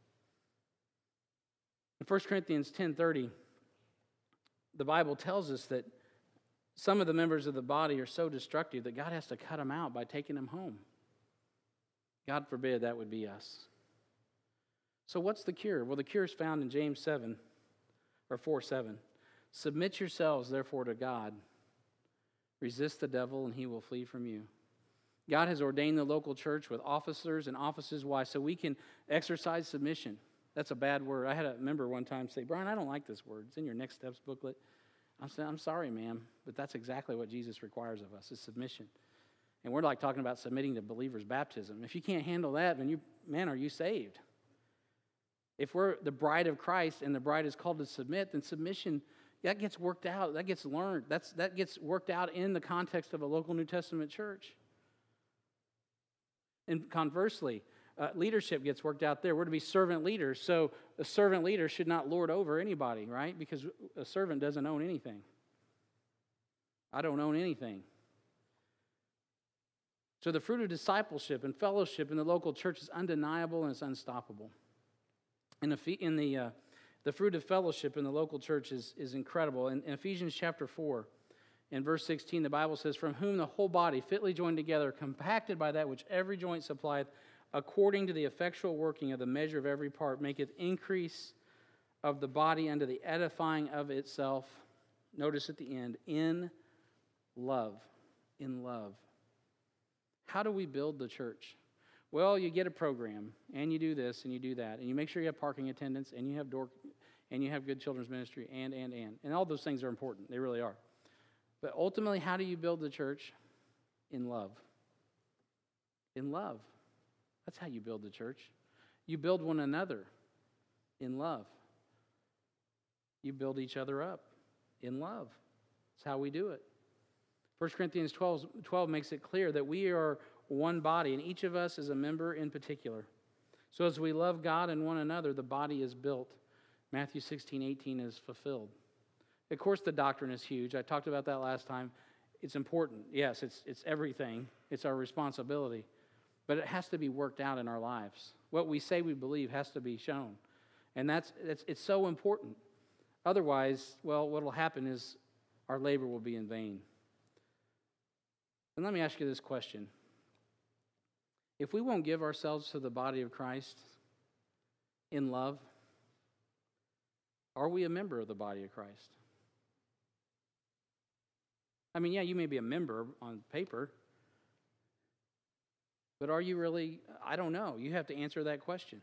In 1 Corinthians 10:30, the Bible tells us that some of the members of the body are so destructive that God has to cut them out by taking them home. God forbid that would be us. So what's the cure? Well, the cure is found in James 4:7. Submit yourselves, therefore, to God. Resist the devil, and he will flee from you. God has ordained the local church with officers and offices. Why? So we can exercise submission. That's a bad word. I had a member one time say, Brian, I don't like this word. It's in your Next Steps booklet. I said, I'm sorry, ma'am, but that's exactly what Jesus requires of us, is submission. And we're like talking about submitting to believers' baptism. If you can't handle that, then are you saved? If we're the bride of Christ and the bride is called to submit, then submission, that gets worked out. That gets learned. That gets worked out in the context of a local New Testament church. And conversely, leadership gets worked out there. We're to be servant leaders. So a servant leader should not lord over anybody, right? Because a servant doesn't own anything. I don't own anything. So the fruit of discipleship and fellowship in the local church is undeniable and it's unstoppable. And the fruit of fellowship in the local church is incredible. In Ephesians chapter 4, in verse 16, the Bible says, from whom the whole body, fitly joined together, compacted by that which every joint supplieth, according to the effectual working of the measure of every part, maketh increase of the body unto the edifying of itself. Notice at the end, in love. In love. How do we build the church? Well, you get a program, and you do this, and you do that, and you make sure you have parking attendants, and you have good children's ministry, and all those things are important. They really are. But ultimately, how do you build the church? In love. In love. That's how you build the church. You build one another in love. You build each other up in love. That's how we do it. 1 Corinthians 12 makes it clear that we are one body, and each of us is a member in particular. So as we love God and one another, the body is built. Matthew 16:18 is fulfilled. Of course, the doctrine is huge. I talked about that last time. It's important. Yes, it's everything. It's our responsibility. But it has to be worked out in our lives. What we say we believe has to be shown. And it's so important. Otherwise, well, what will happen is our labor will be in vain. And let me ask you this question. If we won't give ourselves to the body of Christ in love, are we a member of the body of Christ? I mean, yeah, you may be a member on paper, but are you really? I don't know. You have to answer that question.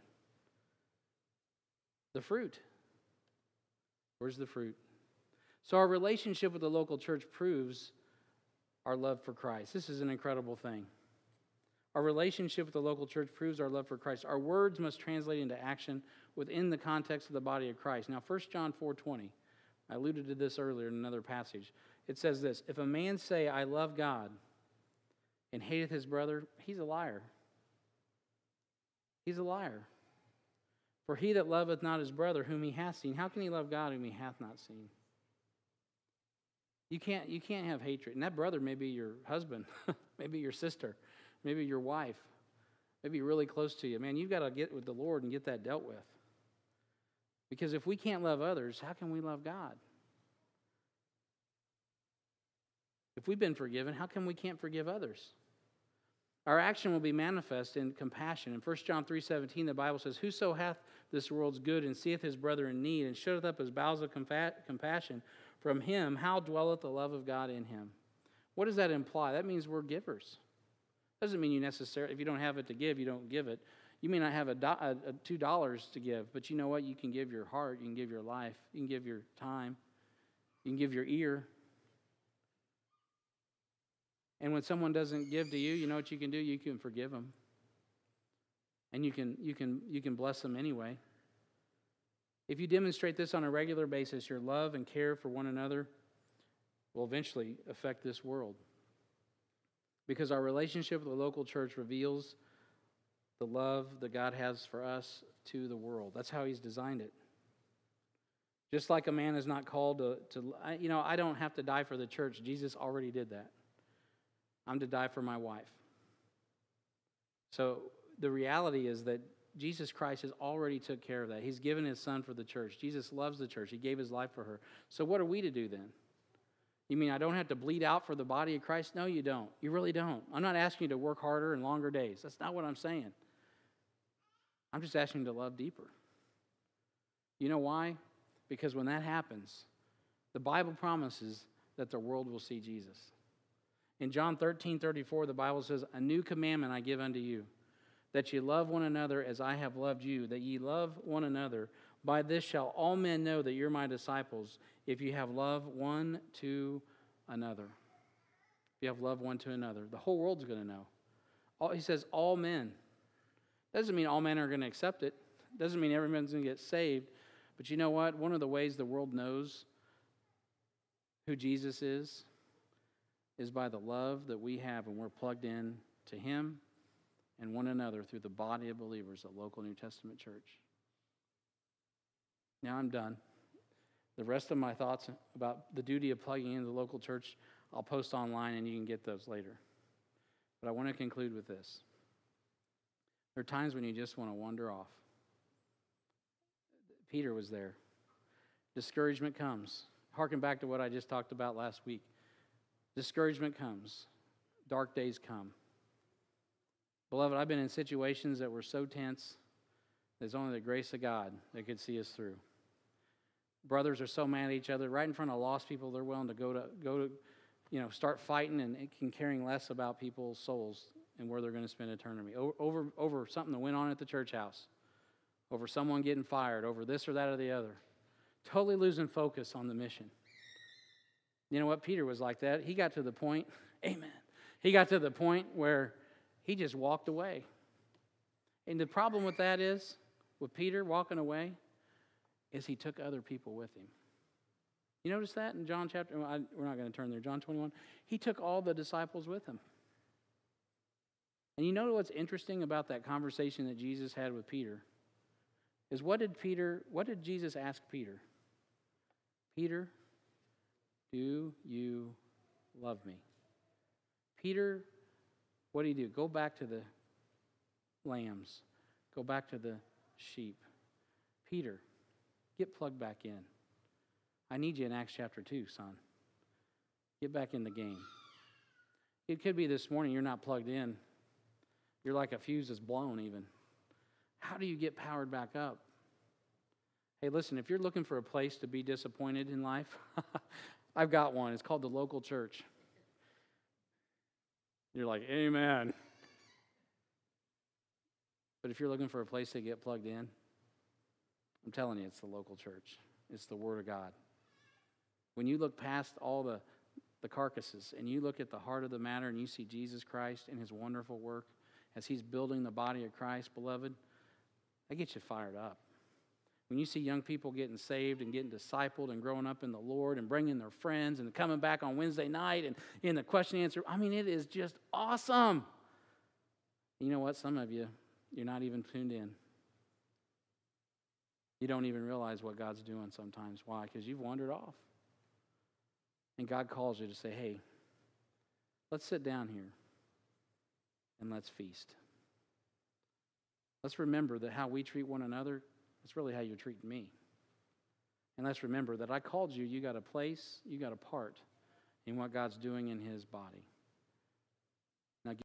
The fruit. Where's the fruit? So our relationship with the local church proves our love for Christ. This is an incredible thing. Our relationship with the local church proves our love for Christ. Our words must translate into action within the context of the body of Christ. Now, 1 John 4:20, I alluded to this earlier in another passage. It says this, if a man say, I love God, and hateth his brother, he's a liar. He's a liar. For he that loveth not his brother whom he hath seen, how can he love God whom he hath not seen? You can't have hatred. And that brother may be your husband, maybe your sister, maybe your wife, maybe really close to you. Man, you've got to get with the Lord and get that dealt with. Because if we can't love others, how can we love God? If we've been forgiven, how come we can't forgive others? Our action will be manifest in compassion. In 1 John 3:17, the Bible says, "Whoso hath this world's good and seeth his brother in need and shuteth up his bowels of compassion, from him how dwelleth the love of God in him?" What does that imply? That means we're givers. Doesn't mean you necessarily, if you don't have it to give, you don't give it. You may not have a $2 to give, but you know what? You can give your heart, you can give your life, you can give your time, you can give your ear. And when someone doesn't give to you, you know what you can do? You can forgive them. And you can bless them anyway. If you demonstrate this on a regular basis, your love and care for one another will eventually affect this world. Because our relationship with the local church reveals the love that God has for us to the world. That's how He's designed it. Just like a man is not called to I don't have to die for the church. Jesus already did that. I'm to die for my wife. So the reality is that Jesus Christ has already took care of that. He's given His Son for the church. Jesus loves the church. He gave His life for her. So what are we to do then? You mean I don't have to bleed out for the body of Christ? No, you don't. You really don't. I'm not asking you to work harder and longer days. That's not what I'm saying. I'm just asking you to love deeper. You know why? Because when that happens, the Bible promises that the world will see Jesus. In John 13:34, the Bible says, "A new commandment I give unto you, that ye love one another as I have loved you, that ye love one another. By this shall all men know that you're my disciples, if you have love one to another." If you have love one to another. The whole world's going to know. He says all men. Doesn't mean all men are going to accept it. Doesn't mean everyone's going to get saved. But you know what? One of the ways the world knows who Jesus is by the love that we have when we're plugged in to Him and one another through the body of believers at local New Testament church. Now I'm done. The rest of my thoughts about the duty of plugging into the local church, I'll post online and you can get those later. But I want to conclude with this. There are times when you just want to wander off. Peter was there. Discouragement comes. Harken back to what I just talked about last week. Discouragement comes. Dark days come. Beloved, I've been in situations that were so tense, there's only the grace of God that could see us through. Brothers are so mad at each other. Right in front of lost people, they're willing to go to start fighting and caring less about people's souls and where they're going to spend eternity. Over something that went on at the church house. Over someone getting fired. Over this or that or the other. Totally losing focus on the mission. You know what? Peter was like that. He got to the point, amen. He got to the point where he just walked away. And the problem with that is, with Peter walking away, is he took other people with him. You notice that in John chapter, we're not going to turn there, John 21. He took all the disciples with him. And you know what's interesting about that conversation that Jesus had with Peter? Is what did Jesus ask Peter? Peter, do you love me? Peter, what did he do? Go back to the lambs. Go back to the sheep. Peter, get plugged back in. I need you in Acts chapter 2, son. Get back in the game. It could be this morning you're not plugged in. You're like a fuse is blown even. How do you get powered back up? Hey, listen, if you're looking for a place to be disappointed in life, I've got one. It's called the local church. You're like, amen. But if you're looking for a place to get plugged in, I'm telling you, it's the local church. It's the Word of God. When you look past all the carcasses and you look at the heart of the matter and you see Jesus Christ and His wonderful work as He's building the body of Christ, beloved, that gets you fired up. When you see young people getting saved and getting discipled and growing up in the Lord and bringing their friends and coming back on Wednesday night and in the question and answer, it is just awesome. You know what? Some of you, you're not even tuned in. You don't even realize what God's doing sometimes. Why? Because you've wandered off. And God calls you to say, hey, let's sit down here and let's feast. Let's remember that how we treat one another, it's really how you're treating me. And let's remember that I called you, you got a place, you got a part in what God's doing in His body.